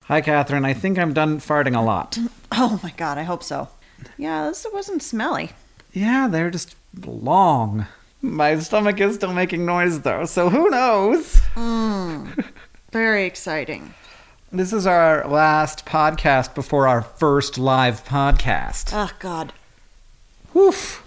Hi, Catherine. I think I'm done farting a lot. Oh my god, I hope so. Yeah, this wasn't smelly. Yeah, they're just long. My stomach is still making noise, though, so who knows? Very exciting. This is our last podcast before our first live podcast. Oh god. Woof.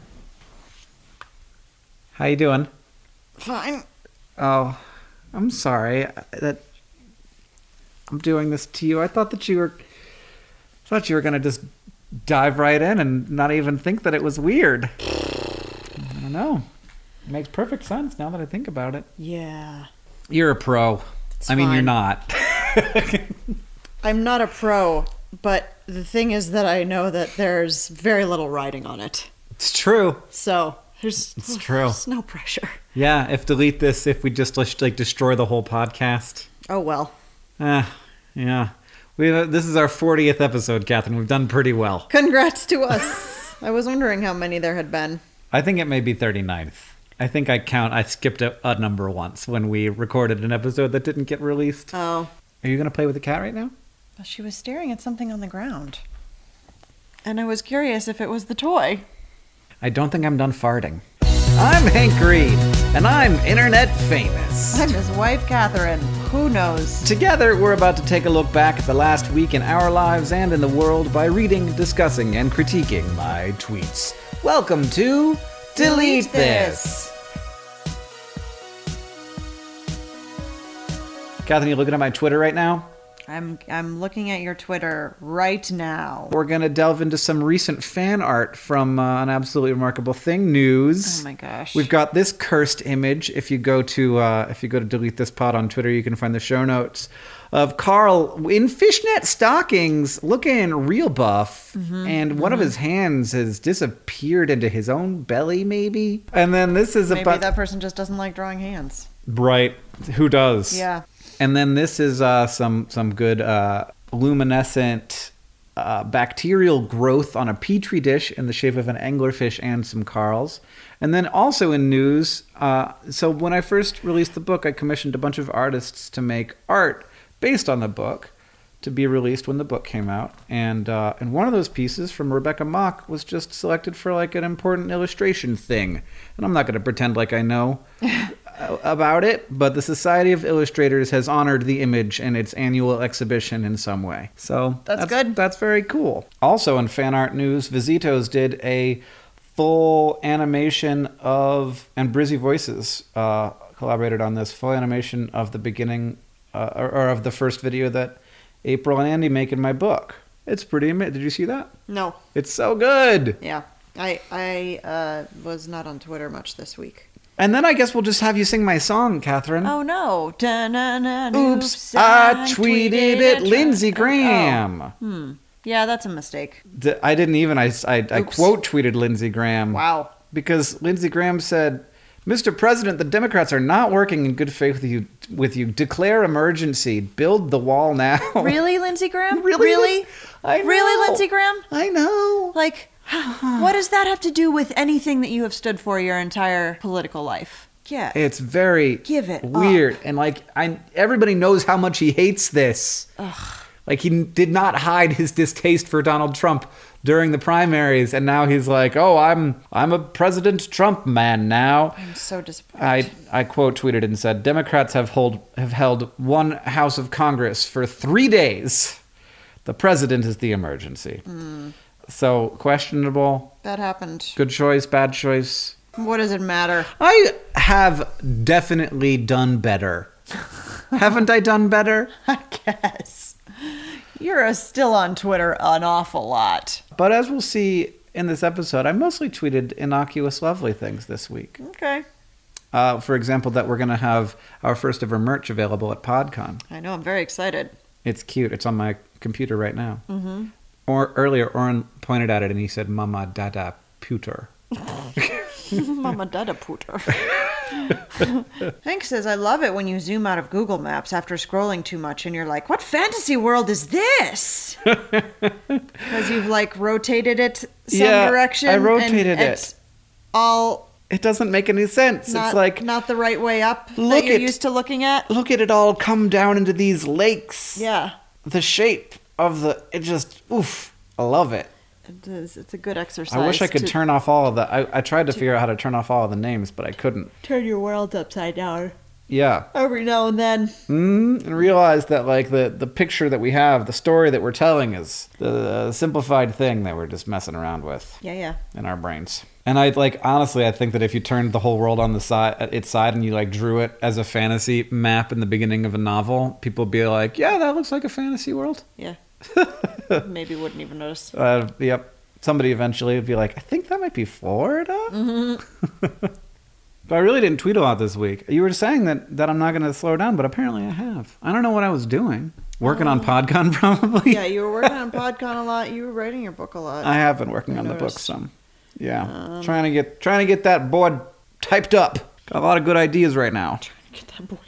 How you doing? Fine. Oh, I'm sorry that I'm doing this to you. I thought you were gonna just dive right in and not even think that it was weird. I don't know. It makes perfect sense now that I think about it. Yeah. You're a pro. It's I mean, fine. you're not. I'm not a pro, but the thing is that I know that there's very little riding on it. It's true. So, It's true. there's no pressure. Yeah, if we just like destroy the whole podcast. Oh well. Yeah. This is our 40th episode, Catherine. We've done pretty well. Congrats to us. I was wondering how many there had been. I think it may be 39th. I think I skipped a number once when we recorded an episode that didn't get released. Oh. Are you going to play with the cat right now? She was staring at something on the ground. And I was curious if it was the toy. I don't think I'm done farting. I'm Hank Reed, and I'm internet famous. I'm his wife, Catherine. Who knows? Together, we're about to take a look back at the last week in our lives and in the world by reading, discussing, and critiquing my tweets. Welcome to Delete This! Catherine, you looking at my Twitter right now? I'm looking at your Twitter right now. We're going to delve into some recent fan art from An Absolutely Remarkable Thing news. Oh my gosh. We've got this cursed image. If you go to Delete This Pod on Twitter, you can find the show notes of Carl in fishnet stockings, looking real buff, and one of his hands has disappeared into his own belly, maybe. And then this is Maybe about that person just doesn't like drawing hands. right. Who does? Yeah. And then this is some good luminescent bacterial growth on a petri dish in the shape of an anglerfish and some Carls. And then also in news, so when I first released the book, I commissioned a bunch of artists to make art based on the book to be released when the book came out. And one of those pieces from Rebecca Mock was just selected for like an important illustration thing. And I'm not going to pretend like I know about it, but the Society of Illustrators has honored the image in its annual exhibition in some way. So That's good. That's very cool. Also in fan art news, Visitos did a full animation of, and Brizzy Voices collaborated on this, full animation of the beginning, or of the first video that April and Andy make in my book. It's pretty amazing. Did you see that? No. It's so good. Yeah. I was not on Twitter much this week. And then I guess we'll just have you sing my song, Catherine. Oh no. Oops, I tweeted at Lindsey Graham. Oh. Yeah, that's a mistake. I didn't even, I quote tweeted Lindsey Graham. Wow. Because Lindsey Graham said, Mr. President, the Democrats are not working in good faith with you. Declare emergency. Build the wall now. Really, Lindsey Graham? Really? I know. Really, Lindsey Graham? I know. Like, what does that have to do with anything that you have stood for your entire political life? Yeah. It's very Give it weird. up. And like, everybody knows how much he hates this. Ugh. Like, he did not hide his distaste for Donald Trump during the primaries, and now he's like, "Oh, I'm a President Trump man now." I'm so disappointed. I quote tweeted and said, "Democrats have held one House of Congress for 3 days. The president is the emergency." So questionable. That happened. Good choice, bad choice. What does it matter? I have definitely done better. Haven't I done better? I guess. You're still on Twitter an awful lot. But as we'll see in this episode, I mostly tweeted innocuous, lovely things this week. Okay. For example, that we're going to have our first ever merch available at PodCon. I know, I'm very excited. It's cute. It's on my computer right now. Or earlier, Oren pointed at it and he said, "Mama Dada Puter." Mama Dada Pooter. Hank says, I love it when you zoom out of Google Maps after scrolling too much and you're like, what fantasy world is this? Because you've like rotated it some direction. I rotated it. It's all It doesn't make any sense. not, it's like, not the right way up look that you're at- used to looking at. look at it all come down into these lakes. Yeah. the shape of it just, oof, I love it. It is. It's a good exercise. I wish I could turn off all of the, I tried to figure out how to turn off all of the names, but I couldn't. Turn your world upside down. Yeah. Every now and then. And realize that, like, the picture that we have, the story that we're telling is the simplified thing that we're just messing around with. Yeah. In our brains. And honestly, I think that if you turned the whole world on its side and you, like, drew it as a fantasy map in the beginning of a novel, people would be like, yeah, that looks like a fantasy world. Yeah. Maybe wouldn't even notice. Yep. Somebody eventually would be like, I think that might be Florida. Mm-hmm. But I really didn't tweet a lot this week. You were saying that I'm not going to slow down, but apparently I have. I don't know what I was doing. Working on PodCon, probably. Yeah, you were working on PodCon a lot. You were writing your book a lot. I have been working on the book some. Yeah, trying to get that board typed up. Got a lot of good ideas right now. Trying to get that boy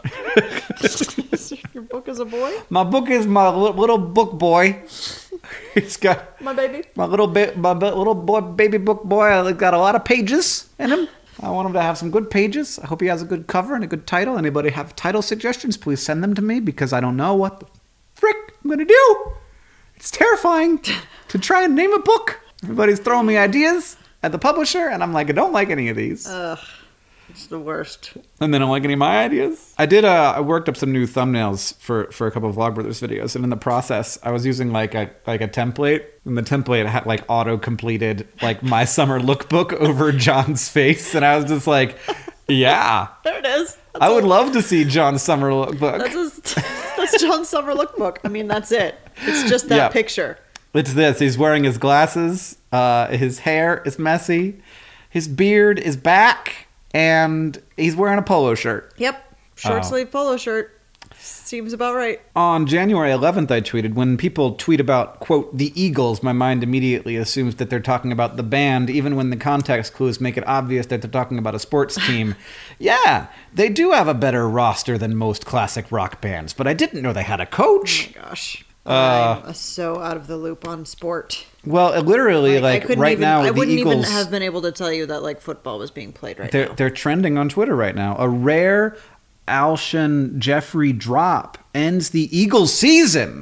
typed up. Your book is a boy? My book is my little book boy. He's got my baby. My little boy, baby book boy. It's got a lot of pages in him. I want him to have some good pages. I hope he has a good cover and a good title. Anybody have title suggestions? Please send them to me because I don't know what the frick I'm going to do. It's terrifying to try and name a book. Everybody's throwing me ideas at the publisher, and I'm like, I don't like any of these. Ugh, it's the worst. And they don't like any of my ideas. I worked up some new thumbnails for a couple of Vlogbrothers videos, and in the process, I was using like a template, and the template had like auto-completed like my summer lookbook over John's face, and I was just like, yeah. There it is. I would love to see John's summer lookbook. That's John's summer lookbook. I mean, that's it. It's just that picture. It's this. He's wearing his glasses. His hair is messy. His beard is back. And he's wearing a polo shirt. Yep. Short sleeve polo shirt. Seems about right. On January 11th, I tweeted, when people tweet about, quote, the Eagles, my mind immediately assumes that they're talking about the band, even when the context clues make it obvious that they're talking about a sports team. Yeah, they do have a better roster than most classic rock bands, but I didn't know they had a coach. Oh my gosh. I'm so out of the loop on sport. Well, literally, now, the Eagles... I wouldn't even have been able to tell you that, like, football was being played right now. They're trending on Twitter right now. A rare Alshon Jeffrey drop ends the Eagles season.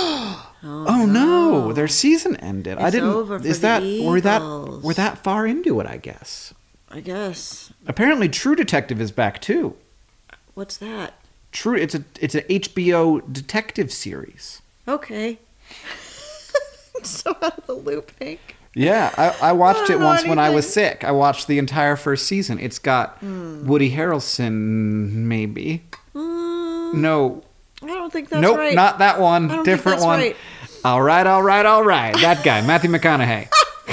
Oh no, their season ended. It's over for the Eagles. We're that far into it, I guess. I guess. Apparently True Detective is back too. What's that? True, it's a HBO detective series. Okay. I'm so out of the loop, Hank. Yeah, I watched it once when I was sick. I watched the entire first season. It's got Woody Harrelson, maybe. No. I don't think that's right. Nope, not that one. I don't Different think that's one. right. All right. That guy, Matthew McConaughey.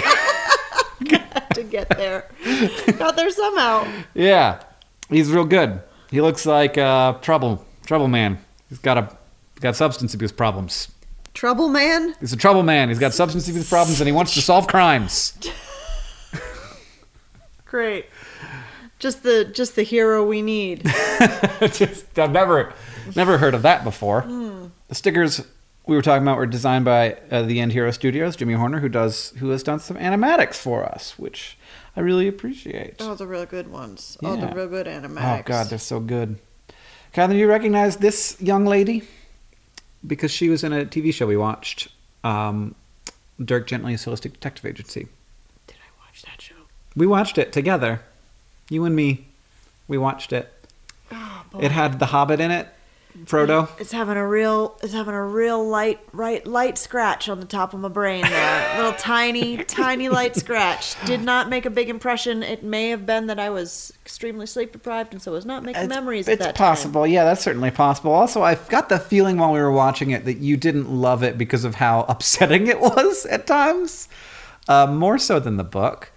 Got to get there. Got there somehow. Yeah, he's real good. He looks like trouble man. He's got substance abuse problems. Trouble man? He's a trouble man. He's got substance abuse problems and he wants to solve crimes. Great. Just the hero we need. I've never heard of that before. The stickers we were talking about were designed by the End Hero Studios, Jimmy Horner, who has done some animatics for us, which I really appreciate. Oh, the real good ones. Yeah. Oh, the real good animatics. Oh God, they're so good. Catherine, you recognize this young lady? Because she was in a TV show we watched, Dirk Gently's Holistic Detective Agency. Did I watch that show? We watched it together. You and me. We watched it. Oh, boy. It had the Hobbit in it. Frodo. It's having a real light scratch on the top of my brain there. Little tiny light scratch. Did not make a big impression. It may have been that I was extremely sleep deprived and so was not making memories at that time. It's possible. Yeah, that's certainly possible. Also, I got the feeling while we were watching it that you didn't love it because of how upsetting it was at times. More so than the book.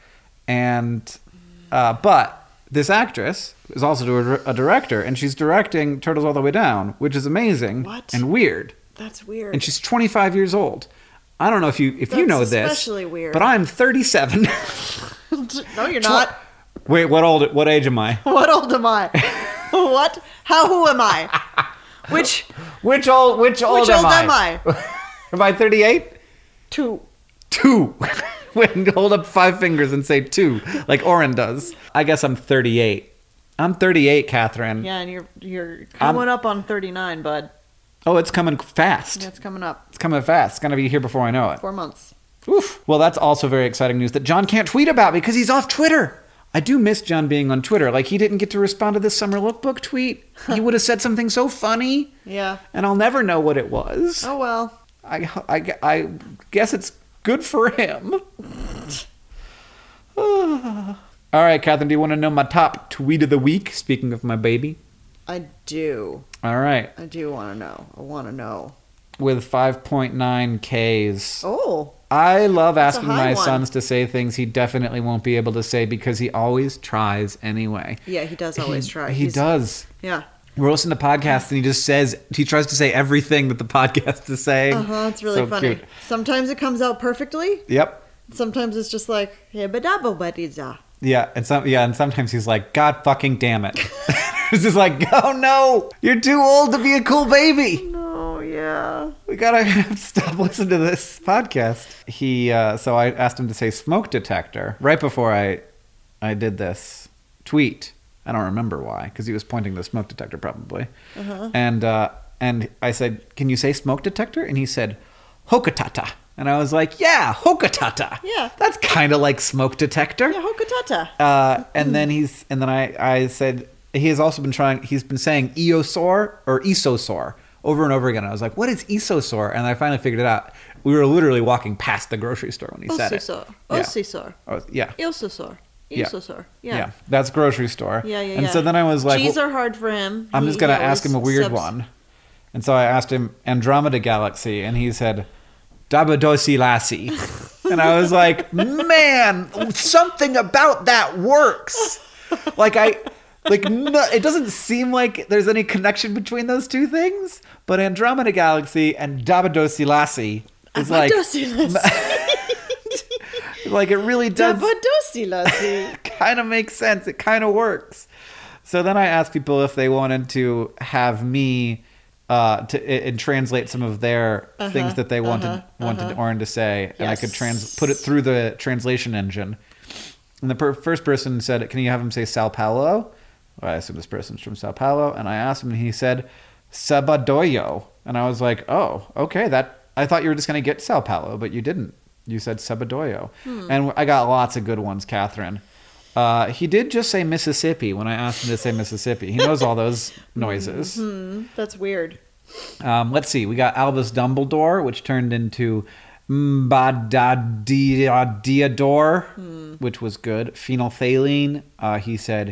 But this actress is also a director, and she's directing Turtles All the Way Down, which is amazing and weird. That's weird. And she's 25 years old. I don't know if you know this. That's especially weird. But I'm 37. No, you're not. Wait, what age am I? What old am I? What? Who am I? Which old am I? Am I 38? 2. Wait, hold up 5 fingers and say 2, like Oren does. I guess I'm 38. I'm 38, Catherine. Yeah, and you're coming up on 39, bud. Oh, it's coming fast. That's coming up. It's coming fast. It's going to be here before I know it. 4 months. Oof. Well, that's also very exciting news that John can't tweet about because he's off Twitter. I do miss John being on Twitter. Like, he didn't get to respond to this summer lookbook tweet. He would have said something so funny. Yeah. And I'll never know what it was. Oh, well. I guess it's good for him. All right, Catherine, do you want to know my top tweet of the week? Speaking of my baby. I do. All right. I do want to know. I want to know. With 5.9 Ks. Oh. I love asking a high my one. sons to say things he definitely won't be able to say because he always tries anyway. Yeah, he does always try. He does. Yeah. We're listening to podcasts and he tries to say everything that the podcast is saying. It's really So funny. cute. Sometimes it comes out perfectly. Yep. Sometimes it's just like, "Hebedabobadiza." Yeah, and sometimes he's like, God fucking damn it. It's just like, oh no, you're too old to be a cool baby. No, yeah. We gotta stop listening to this podcast. So I asked him to say smoke detector right before I did this tweet. I don't remember why, because he was pointing to the smoke detector probably. And I said, can you say smoke detector? And he said, hokatata. And I was like, yeah, hokatata. Yeah. That's kind of like smoke detector. Yeah, hokatata. And then I said, he's been saying eosaur or esosaur over and over again. I was like, what is esosaur? And I finally figured it out. We were literally walking past the grocery store when he said it. Osisor. Oh, yeah. Eososor. Yeah. Eososor. Yeah. That's grocery store. Yeah. And so then I was like, G's are hard for him. I'm just going to He ask him a always weird subs- one. And so I asked him Andromeda Galaxy, and he said, Dabadosi Lassie. And I was like, man, something about that works. It doesn't seem like there's any connection between those two things, but Andromeda Galaxy and Dabadosi Lassie is like, like it really does Dabadosi Lassie. kind of make sense. It kind of works. So then I asked people if they wanted to have me and translate some of their things that they wanted Oren to say, and I could put it through the translation engine. And the first person said, "Can you have him say Sao Paulo?" Well, I assume this person's from Sao Paulo, and I asked him, and he said Sabadoyo, and I was like, "Oh, okay. I thought you were just going to get Sao Paulo, but you didn't. You said Sabadoyo." And I got lots of good ones, Catherine. He did just say Mississippi when I asked him to say Mississippi. He knows all those noises. That's weird. Let's see. We got Albus Dumbledore, which turned into Mbadadiador, which was good. Phenolphthalein. He said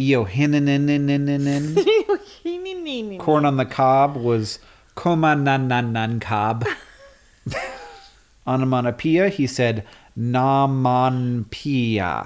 Eohininin. Corn on the cob was Komananan cob. Onomatopoeia, he said Namonpia.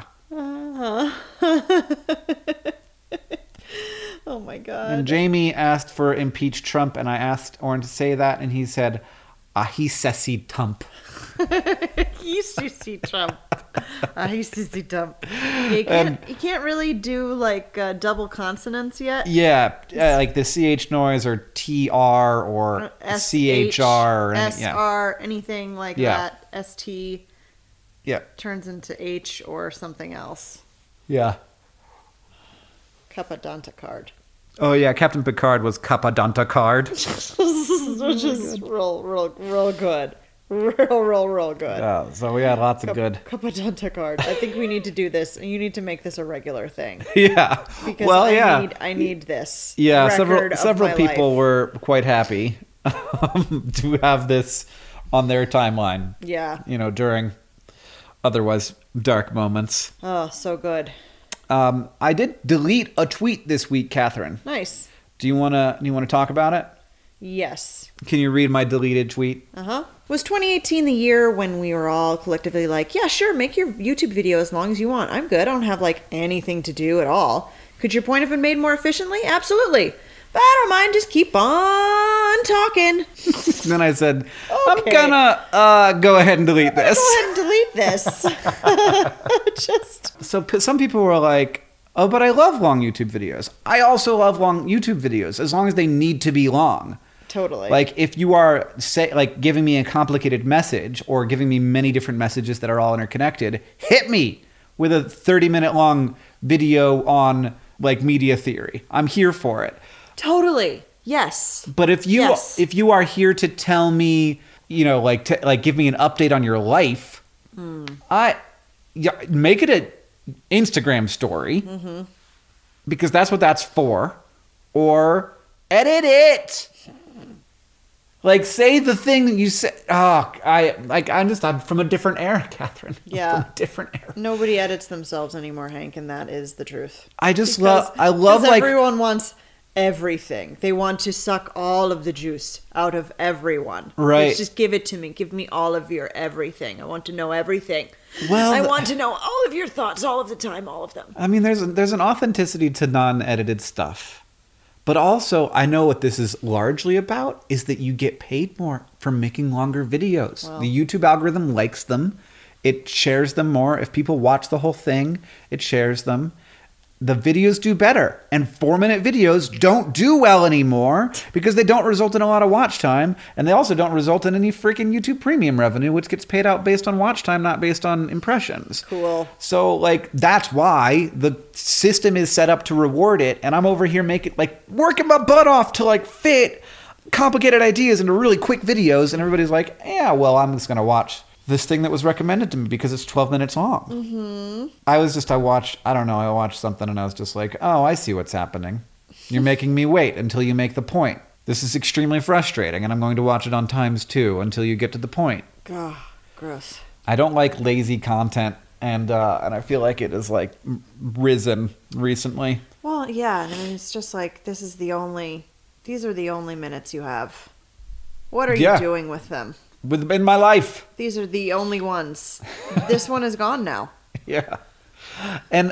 Oh my god. And Jamie asked for impeach Trump, and I asked Oren to say that, and he said Ahisesi Tump. Ahisesi Trump. Ahisesi Trump. You can't really do like double consonants yet. Yeah, like the CH noise or TR or CHR. SR, anything like that. ST turns into H or something else. Yeah. Capadonta-card. Oh, yeah, Captain Picard was Capadonta-card. Which is real good. Real good. Yeah, so we had lots of good. Capadonta-card. I think we need to do this. You need to make this a regular thing. Yeah. Because I need this. Yeah, record several of my people life. were quite happy to have this on their timeline. Yeah. During otherwise dark moments. Oh, so good. I did delete a tweet this week, Catherine. Nice. Do you wanna talk about it? Yes. Can you read my deleted tweet? Was 2018 the year when we were all collectively like, yeah, sure, make your YouTube video as long as you want. I'm good. I don't have like anything to do at all. Could your point have been made more efficiently? Absolutely. But I don't mind. Just keep on talking. Then I said, Okay. I'm gonna go ahead and delete this. Go ahead and delete this. So some people were like, oh, but I love long YouTube videos. I also love long YouTube videos as long as they need to be long. Totally. Like if you are giving me a complicated message or giving me many different messages that are all interconnected, hit me with a 30-minute long video on like media theory. I'm here for it. Totally. Yes. But if you are here to tell me, like give me an update on your life, make it an Instagram story, because that's what that's for, or edit it. Like, say the thing that you said. Oh, I'm from a different era, Catherine. Yeah. I'm from a different era. Nobody edits themselves anymore, Hank, and that is the truth. I love like everyone wants everything. They want to suck all of the juice out of everyone. Right. Just give it to me. Give me all of your everything. I want to know everything. Well, I want to know all of your thoughts all of the time, all of them. I mean, there's an authenticity to non-edited stuff. But also, I know what this is largely about is that you get paid more for making longer videos. Wow. The YouTube algorithm likes them. It shares them more. If people watch the whole thing, it shares them. The videos do better. And 4-minute videos don't do well anymore because they don't result in a lot of watch time. And they also don't result in any freaking YouTube premium revenue, which gets paid out based on watch time, not based on impressions. Cool. So, like, that's why the system is set up to reward it. And I'm over here working my butt off to, like, fit complicated ideas into really quick videos. And everybody's like, yeah, well, I'm just going to watch this thing that was recommended to me because it's 12 minutes long. Mm-hmm. I watched something and I was just like, oh, I see what's happening. You're making me wait until you make the point. This is extremely frustrating, and I'm going to watch it on ×2 until you get to the point. Ugh, gross. I don't like lazy content, and I feel like it has like risen recently. Well, yeah, I mean, it's just like these are the only minutes you have. What are you doing with them? In my life. These are the only ones. This one is gone now. Yeah. And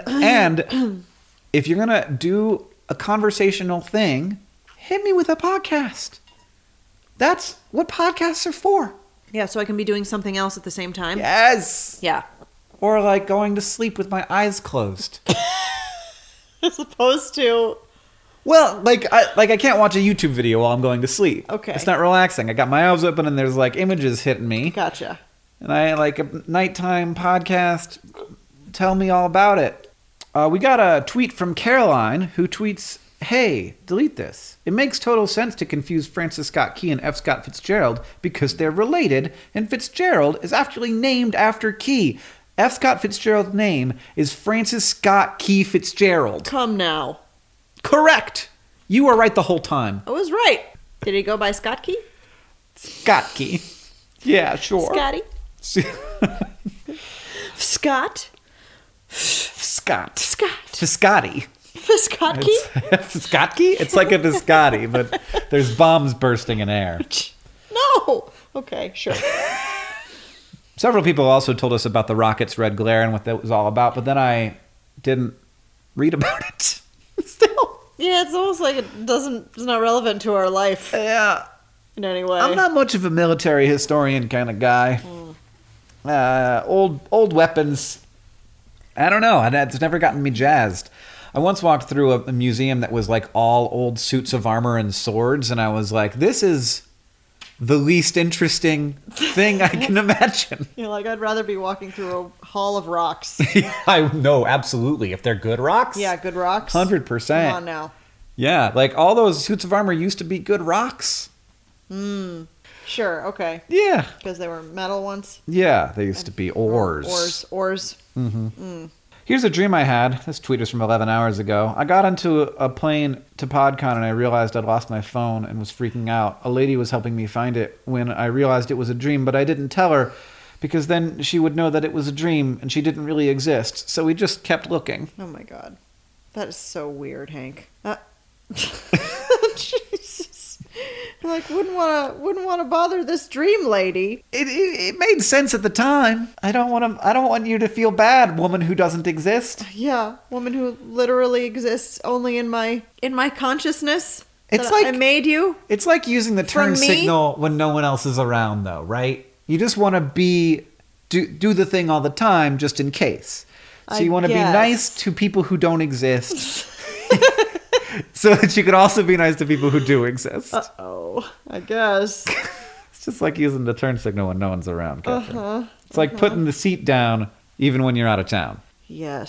if you're going to do a conversational thing, hit me with a podcast. That's what podcasts are for. Yeah, so I can be doing something else at the same time? Yes. Yeah. Or like going to sleep with my eyes closed. As opposed to... Well, I can't watch a YouTube video while I'm going to sleep. Okay. It's not relaxing. I got my eyes open and there's like images hitting me. Gotcha. And I like a nighttime podcast. Tell me all about it. We got a tweet from Caroline who tweets, "Hey, delete this. It makes total sense to confuse Francis Scott Key and F. Scott Fitzgerald because they're related, and Fitzgerald is actually named after Key. F. Scott Fitzgerald's name is Francis Scott Key Fitzgerald." Come now. Correct. You were right the whole time. I was right. Did he go by Scott Key? Scott Key. Yeah, sure. Scotty? Scott? Scott. Scott. Fiscotti. Fiscotti? Fiscotti? It's like a biscotti, but there's bombs bursting in air. No. Okay, sure. Several people also told us about the rocket's red glare and what that was all about, but then I didn't read about it. Still. Yeah, it's almost like it's not relevant to our life. Yeah. In any way. I'm not much of a military historian kind of guy. Old weapons. I don't know. It's never gotten me jazzed. I once walked through a museum that was like all old suits of armor and swords, and I was like, this is the least interesting thing I can imagine. You're like, I'd rather be walking through a hall of rocks. I know, absolutely. If they're good rocks. Yeah, good rocks. 100%. Come on now. Yeah, like all those suits of armor used to be good rocks. Sure, okay. Yeah. Because they were metal ones? Yeah, they used to be ores. Ores. Here's a dream I had. This tweet was from 11 hours ago. I got onto a plane to PodCon and I realized I'd lost my phone and was freaking out. A lady was helping me find it when I realized it was a dream, but I didn't tell her because then she would know that it was a dream and she didn't really exist. So we just kept looking. Oh my god. That is so weird, Hank. Jesus. Like, wouldn't want to bother this dream lady. It made sense at the time. I don't want you to feel bad, woman who doesn't exist. Yeah, woman who literally exists only in my consciousness. It's like I made you. It's like using the turn signal when no one else is around, though, right? You just want to do the thing all the time, just in case. So you want to be nice to people who don't exist. So that you could also be nice to people who do exist. Uh-oh. I guess. It's just like using the turn signal when no one's around, Catherine. It's like putting the seat down even when you're out of town. Yes.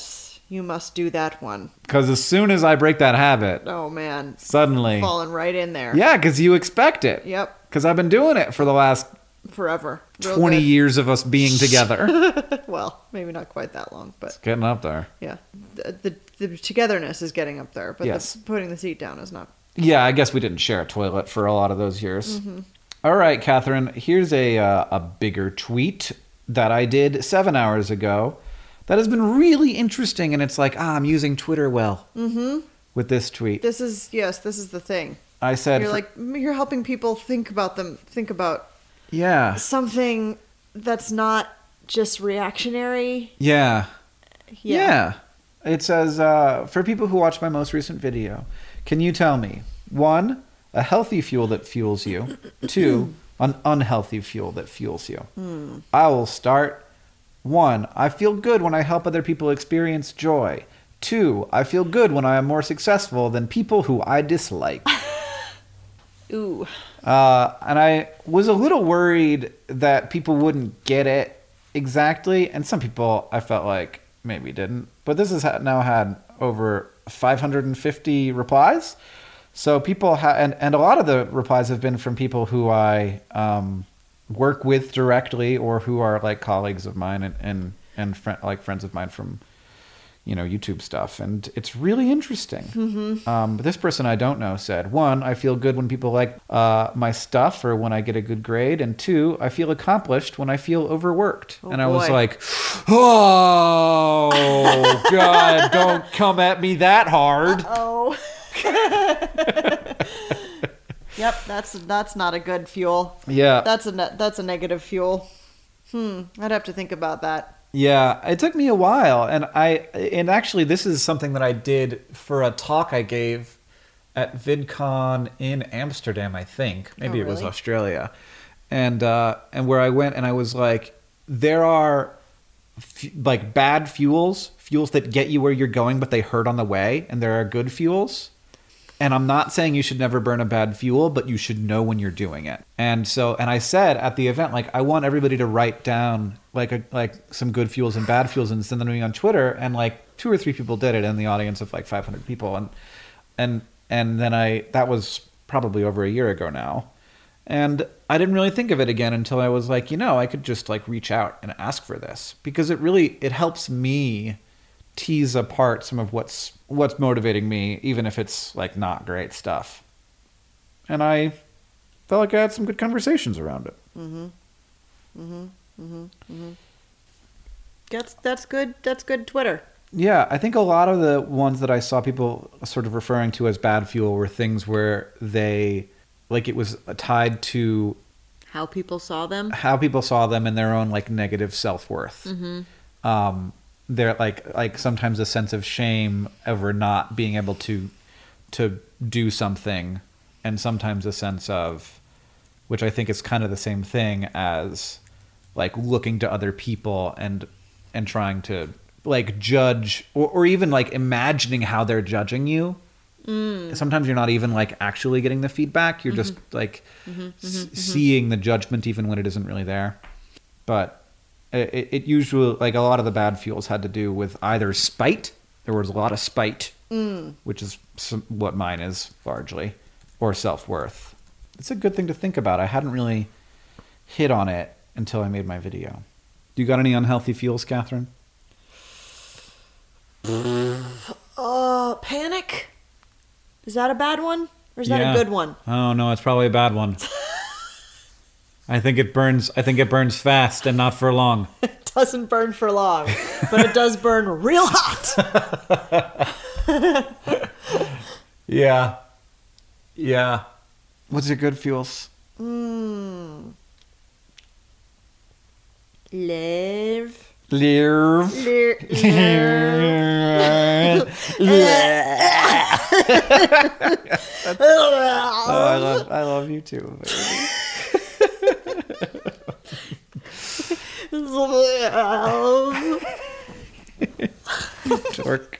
You must do that one. Because as soon as I break that habit, Oh, man. suddenly... Falling right in there. Yeah, because you expect it. Yep. Because I've been doing it for the last Forever. Real 20 good. years of us being together. Well, maybe not quite that long, but Getting up there. yeah. The togetherness is getting up there, but Yes. putting the seat down is not. Yeah, I guess we didn't share a toilet for a lot of those years. All right, Catherine, here's a bigger tweet that I did 7 hours ago that has been really interesting, and it's like, I'm using Twitter well with this tweet. This is the thing. I said... You're helping people think about Yeah. something that's not just reactionary. Yeah. Yeah. It says, for people who watched my most recent video, can you tell me, 1, a healthy fuel that fuels you, 2, an unhealthy fuel that fuels you? I will start. 1, I feel good when I help other people experience joy. 2, I feel good when I am more successful than people who I dislike. Ooh. And I was a little worried that people wouldn't get it exactly. And some people I felt like maybe didn't. But this has now had over 550 replies. So people and a lot of the replies have been from people who I work with directly or who are like colleagues of mine and friends of mine from YouTube stuff, and it's really interesting. But this person I don't know said, 1, I feel good when people like my stuff or when I get a good grade, and 2, I feel accomplished when I feel overworked. And I was like, oh God, don't come at me that hard. Oh. Yep, that's not a good fuel. Yeah, That's a negative fuel. I'd have to think about that. Yeah, it took me a while, and actually this is something that I did for a talk I gave at VidCon in Amsterdam, I think. Maybe it was really? Australia. And where I went and I was like, there are like bad fuels that get you where you're going but they hurt on the way, and there are good fuels. And I'm not saying you should never burn a bad fuel, but you should know when you're doing it. And I said at the event, like, I want everybody to write down like some good fuels and bad fuels and send them to me on Twitter. And like 2 or 3 people did it in the audience of like 500 people. And then that was probably over a year ago now. And I didn't really think of it again until I was like, I could just like reach out and ask for this, because it helps me tease apart some of what's motivating me, even if it's like not great stuff. And I felt like I had some good conversations around it. That's good Twitter. Yeah, I think a lot of the ones that I saw people sort of referring to as bad fuel were things where they, like, it was tied to How people saw them and their own like negative self-worth. They're like sometimes a sense of shame over not being able to do something, and sometimes a sense of, which I think is kind of the same thing as like looking to other people and trying to like judge or even like imagining how they're judging you. Sometimes you're not even like actually getting the feedback. You're just like seeing the judgment even when it isn't really there. But it usually, like, a lot of the bad fuels had to do with either spite. There was a lot of spite, which is what mine is largely, or self-worth. It's a good thing to think about. I hadn't really hit on it until I made my video. Do you got any unhealthy fuels, Catherine? Panic? Is that a bad one? Or is that a good one? Oh, no, it's probably a bad one. I think it burns fast and not for long. It doesn't burn for long, but it does burn real hot. Yeah. Yeah. What's your good fuels? Live. I love you too, baby. Dork.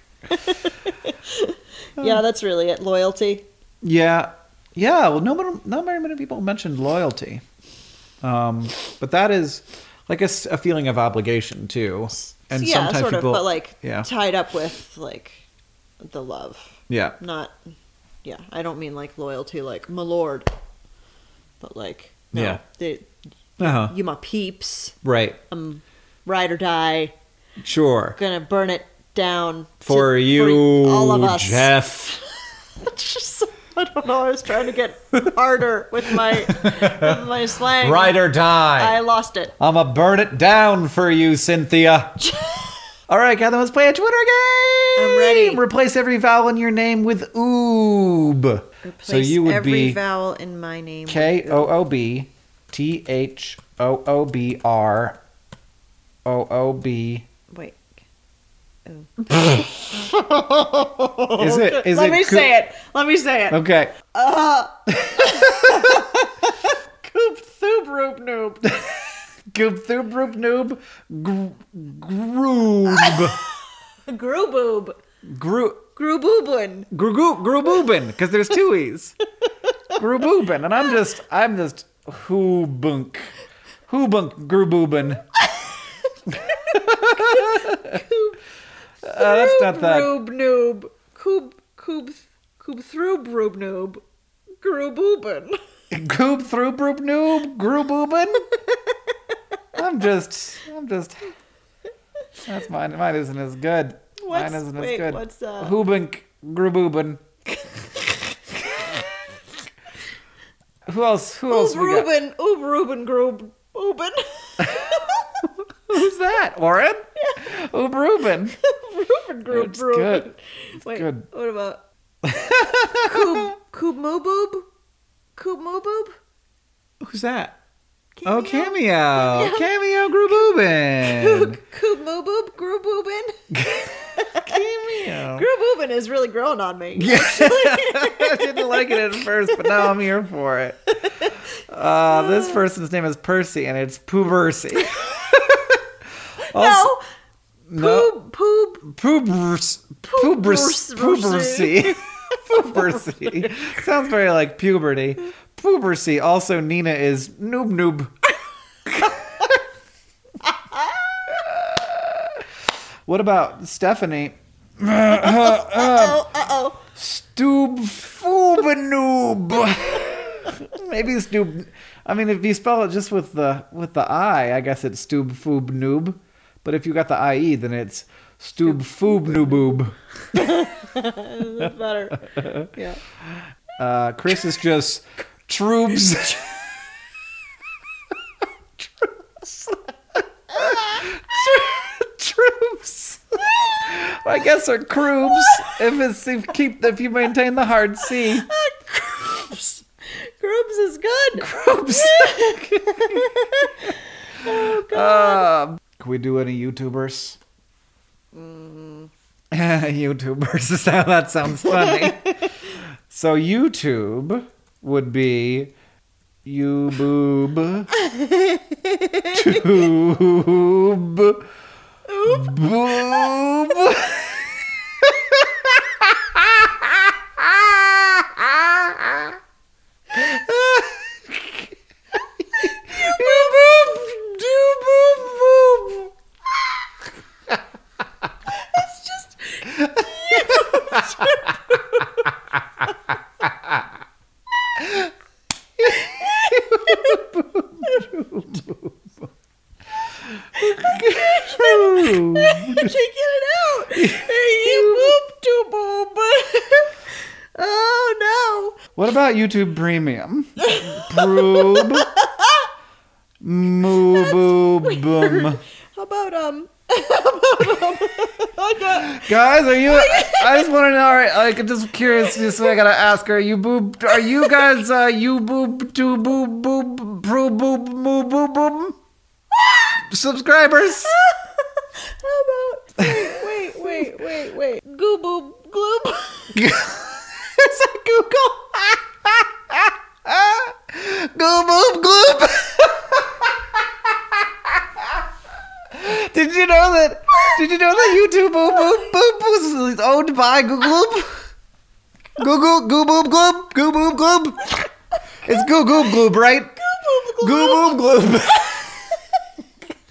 Yeah, that's really it. Loyalty. Yeah. Well, not very many people mentioned loyalty. But that is like a feeling of obligation too. And yeah, sometimes sort people, of, but like yeah, tied up with like the love. yeah, Not, yeah. I don't mean like loyalty, like my lord, but like no, Yeah. they, uh-huh. you my peeps. Right, Ride or die. sure. Gonna burn it down For you, all of us. Jeff. It's just, I don't know. I was trying to get harder with my slang. Ride or die. I lost it. I'ma burn it down for you, Cynthia. All right, Catherine, let's play a Twitter game. I'm ready. Replace every vowel in your name with oob. Replace So you would every be vowel in my name. Koobthoobr OOB. Wait. Is it? Is Let it? me say it. Let me say it. Okay. Coop thoob roop noob. Koobthoobr noob. Groob. Grooboob. Gru. Grooboobin. Groobubin, because there's two E's. Groobubin, and I'm just hoobunk. Hoobunk Groobubin. That's not that. Roob noob. Coob through broob noob. Grooboobin. Goob through broob noob. Groobubin. I'm just. That's mine. Mine isn't as good. Mine isn't as good. What's Hoobunk Groobubin. Who else we got? Reuben Groob Oobin. Who's that? Warren? Yeah. Reuben. Reuben Groob It's good. It's Wait, good. what about Coob Mooboob? Coob Mooboob? Who's that? Cameo? Oh, Cameo Groobubin. Coob Mooboob? Grooboobin? Cameo. Grooboobin is really growing on me. I didn't like it at first, but now I'm here for it. This person's name is Percy, and it's Poobersy. No. No. Poobersy. Poobersy. Poobersy. Sounds very like puberty. Poobersy. Also, Nina is Noob. What about Stephanie? Uh-oh. Stoobfoobanoob. Maybe Stoob. I mean, if you spell it just with the I guess it's Stoobfoobnoob. But if you got the IE, then it's Stoobfoobnooboob. That's better. Yeah. Chris is just Troobs. Troops. I guess are Croobs if you maintain the hard C. Croobs is good. Croobs. Oh god. Can we do any YouTubers? YouTubers. That sounds funny. So YouTube would be YouBoob. Tube. Boob. It's just I can't get it out. You boop to boop. Oh no. What about YouTube Premium? Proob. Moo-boo-boom. How about Guys, are you? I just want to know. Like, just curious. Just I gotta ask. Are you guys? You boob to boob boob pro boob moo boob boom subscribers? How about wait. Goo boob gloob. Is that Google? Go boob gloob. Did you know that YouTube Boop Boop Boop was owned by Google? Google Goo Boop Gloob Goo Boop Gloob. It's Goo Goob Gloob, right? Goo Boop Gloob.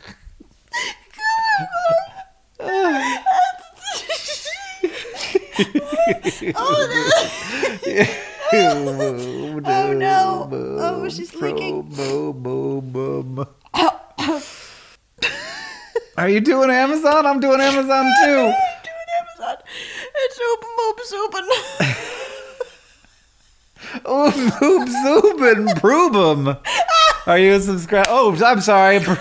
Oh no! Oh, she's leaking. Are you doing Amazon? I'm doing Amazon too. I'm doing Amazon. It's open. Oob Zubin Proobum. Are you subscribed? Oh, I'm sorry. Oh,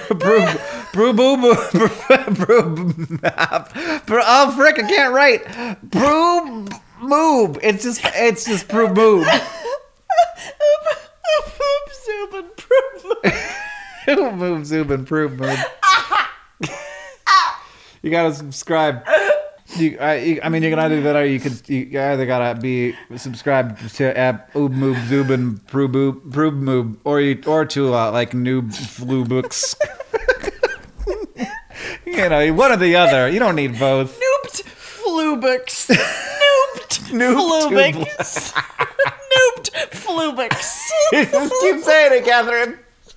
frick, I can't write. Moob. It's just Moob. Zubin Proobum. Move, Zubin, Moob. You gotta subscribe. I mean, you can either do that, or you either gotta be subscribed to app Oob Moob Zubin Proob Moob, or to like Noob Flu Books. You know, one or the other. You don't need both. Nooped Flubix. Nooped Flubix. Nooped Flubix. Just keep saying it, Catherine.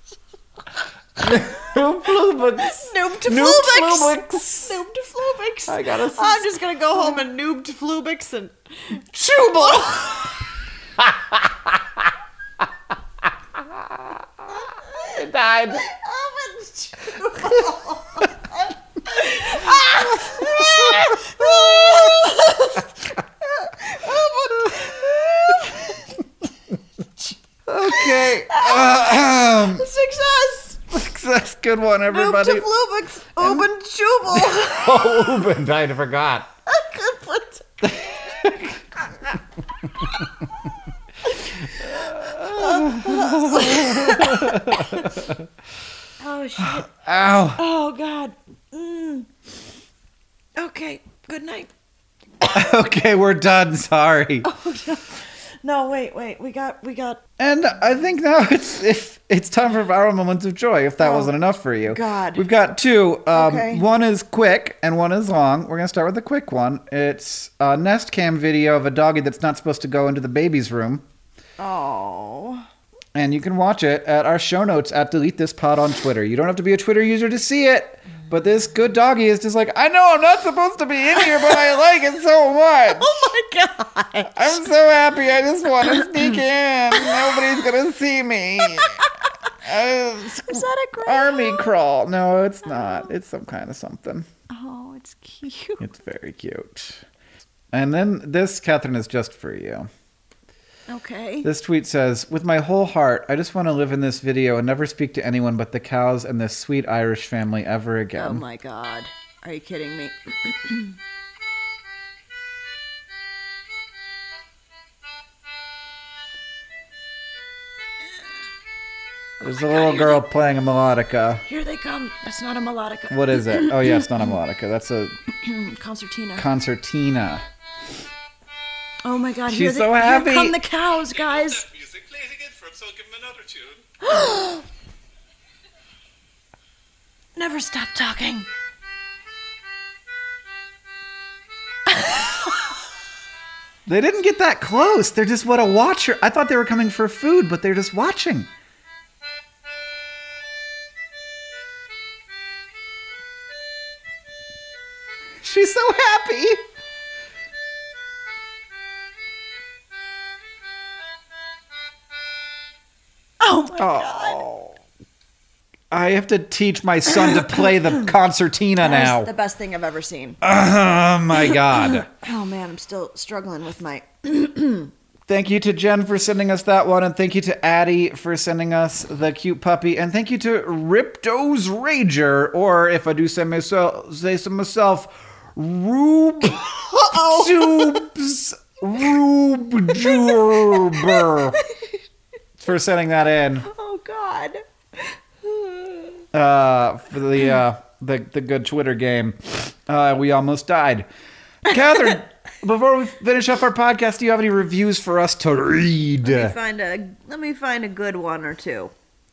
Noob Flubix. Nooped Noob Flubix. Flubix. Nooped Flubix. I'm just gonna go home and nooped Flubix and Chubble. It died. Okay. Success. Good one, everybody. Noop to Flubix. Uben Chubble. Oh, Uben. I forgot. I could put. Oh shit. Ow. Oh god. Okay. Good night. Okay, we're done. Sorry. Oh no. No, wait. We got. And I think now it's time for viral moments of joy. If that wasn't enough for you, God. We've got two. Okay. One is quick and one is long. We're gonna start with the quick one. It's a Nest Cam video of a doggy that's not supposed to go into the baby's room. Oh. And you can watch it at our show notes at Delete This Pod on Twitter. You don't have to be a Twitter user to see it. But this good doggy is just like, I know I'm not supposed to be in here, but I like it so much. Oh my god. I'm so happy. I just want to sneak in. Nobody's going to see me. Is that a greyhound? Army crawl. No, it's not. It's some kind of something. Oh, it's cute. It's very cute. And then this, Catherine, is just for you. Okay. This tweet says, with my whole heart, I just want to live in this video and never speak to anyone but the cows and this sweet Irish family ever again. Oh my god. Are you kidding me? There's a little girl playing a melodica. Here they come. That's not a melodica. What is it? Oh yeah, it's not a melodica. That's a concertina. Concertina. Oh my god, she's so happy. Here come the cows, guys. Music plays again for him, so I'll give him another tune. Never stop talking. They didn't get that close. They're just what a watcher. I thought they were coming for food, but they're just watching. She's so happy. Oh my god. I have to teach my son to play the concertina now. That's the best thing I've ever seen. Oh my god. Oh man, I'm still struggling with my... Thank you to Jen for sending us that one, and thank you to Addie for sending us the cute puppy, and thank you to Ripto's Rager, or if I do say so myself, Rube Tubes Rube Gerber for sending that in. Oh god. For the good Twitter game. We almost died. Catherine, before we finish up our podcast, do you have any reviews for us to read? Let me find a good one or two.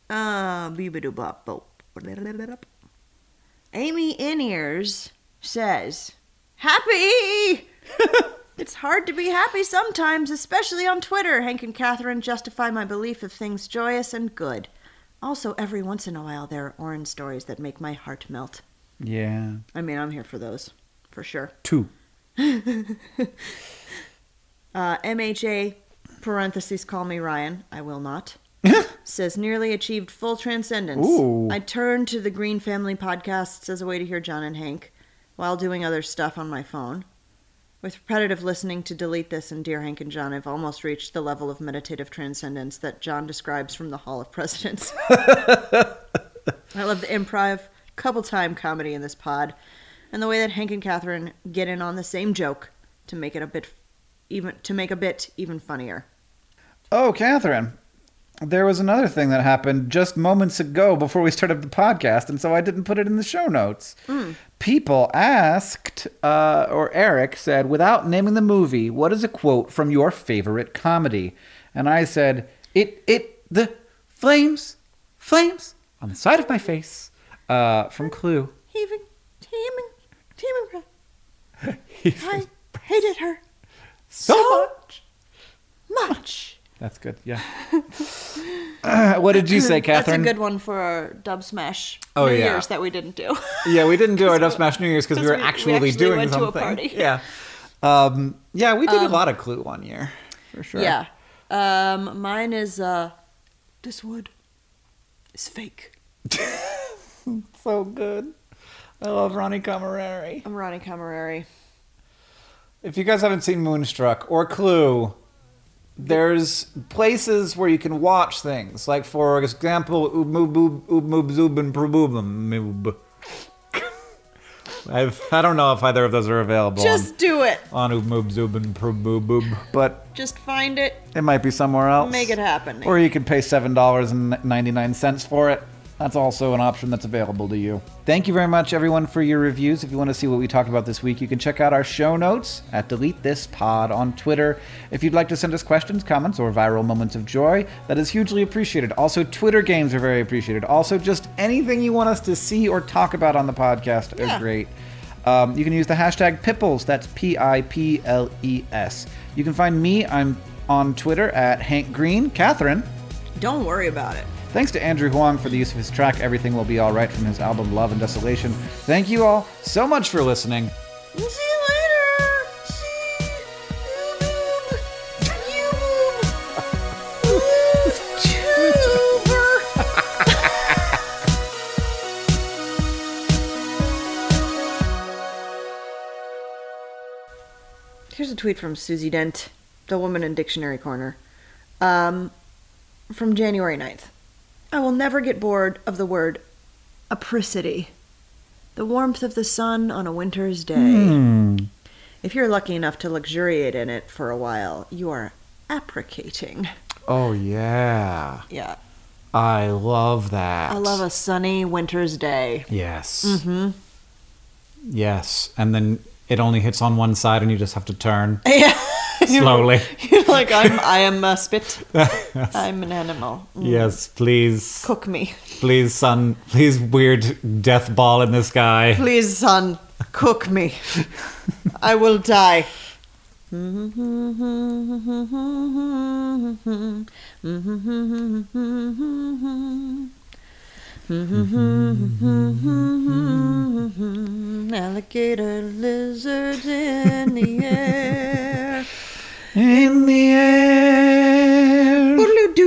Amy In-Ears says, happy! It's hard to be happy sometimes, especially on Twitter. Hank and Catherine justify my belief of things joyous and good. Also, every once in a while, there are orange stories that make my heart melt. Yeah. I mean, I'm here for those, for sure. 2. MHA parentheses, call me Ryan. I will not. Says, nearly achieved full transcendence. Ooh. I turned to the Green Family podcasts as a way to hear John and Hank while doing other stuff on my phone. With repetitive listening to Delete This and Dear Hank and John, I've almost reached the level of meditative transcendence that John describes from the Hall of Presidents. I love the improv, couple-time comedy in this pod, and the way that Hank and Catherine get in on the same joke to make it a bit even funnier. Oh, Catherine, there was another thing that happened just moments ago before we started the podcast, and so I didn't put it in the show notes. People asked, or Eric said, without naming the movie, what is a quote from your favorite comedy? And I said, the flames on the side of my face, from Clue. I hated her So much. That's good, yeah. What did you say, Catherine? That's a good one for our Dub Smash Oh, New yeah. Year's that we didn't do. Yeah, we didn't do our Dub Smash New Year's because we were we actually doing went something. to a party. Yeah. Yeah, we did a lot of Clue one year, for sure. Yeah. Mine is, this wood is fake. So good. I love Ronnie Camerari. I'm Ronnie Camerari. If you guys haven't seen Moonstruck or Clue, there's places where you can watch things. Like, for example, I don't know if either of those are available Just do it. on but Just find it. it might be somewhere else. Make it happen. Or you could pay $7.99 for it. That's also an option that's available to you. Thank you very much, everyone, for your reviews. If you want to see what we talked about this week, you can check out our show notes at Delete This Pod on Twitter. If you'd like to send us questions, comments, or viral moments of joy, that is hugely appreciated. Also, Twitter games are very appreciated. Also, just anything you want us to see or talk about on the podcast are great. You can use the hashtag Pipples. That's Piples. You can find me. I'm on Twitter at Hank Green. Catherine. Don't worry about it. Thanks to Andrew Huang for the use of his track Everything Will Be Alright from his album Love and Desolation. Thank you all so much for listening. See you later. See Here's a tweet from Susie Dent, the woman in Dictionary Corner, from January 9th. I will never get bored of the word apricity, the warmth of the sun on a winter's day. If you're lucky enough to luxuriate in it for a while, you are applicating. Oh, yeah. Yeah. I love that. I love a sunny winter's day. Yes. Mm-hmm. Yes. And then it only hits on one side and you just have to turn. Yeah. Slowly. You're like, I am a spit. I'm an animal. Yes, please. Cook me. Please, sun. Please, weird death ball in the sky. Please, sun, cook me. I will die. Alligator lizards in the air. In the air.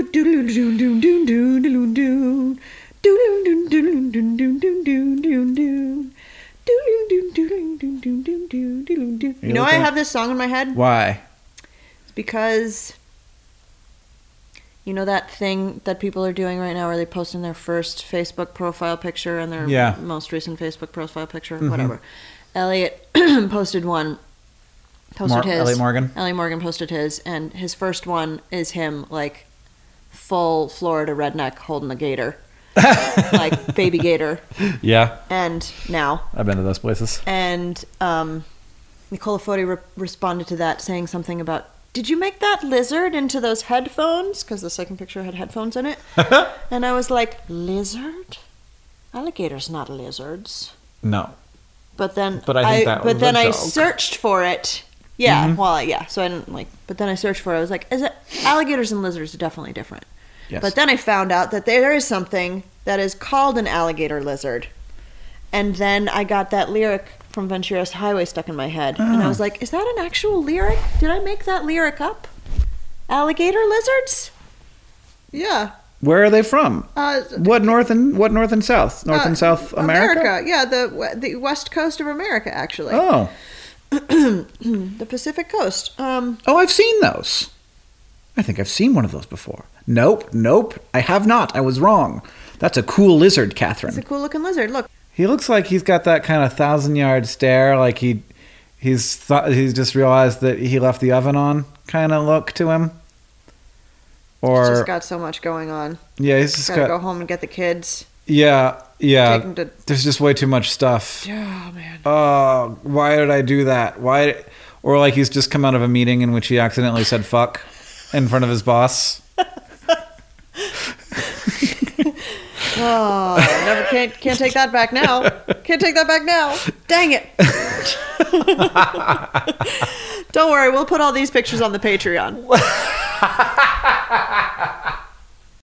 You know, I have this song in my head. Why? It's because, you know, that thing that people are doing right now where they post in their first Facebook profile picture and their most recent Facebook profile picture, whatever. Elliot posted one. Elliot Morgan? Elliot Morgan posted his, and his first one is him, like, full Florida redneck holding a gator. Like, baby gator. Yeah. And now. I've been to those places. And Nicola Foti responded to that saying something about, did you make that lizard into those headphones? Because the second picture had headphones in it. And I was like, lizard? Alligators not lizards. No. But then I searched for it. Yeah, well, yeah. So I didn't but then I searched for it. I was like, alligators and lizards are definitely different. Yes. But then I found out that there is something that is called an alligator lizard. And then I got that lyric from Venturas Highway stuck in my head. And I was like, is that an actual lyric? Did I make that lyric up? Alligator lizards? Yeah. Where are they from? Uh, What north and south? North and South America? Yeah, the west coast of America, actually. Oh. The Pacific coast. Oh, I've seen those. I think I've seen one of those before. Nope. I have not. I was wrong. That's a cool lizard, Catherine. It's a cool looking lizard. Look. He looks like he's got that kind of 1,000-yard stare, like he's just realized that he left the oven on kind of look to him. Or He's just got so much going on. yeah, he's just Gotta got go home and get the kids. yeah. Take him to... There's just way too much stuff. Oh, man. Oh, why did I do that? Why? Or like he's just come out of a meeting in which he accidentally said "fuck" in front of his boss. Oh, can't take that back now. Can't take that back now. Dang it. Don't worry, we'll put all these pictures on the Patreon.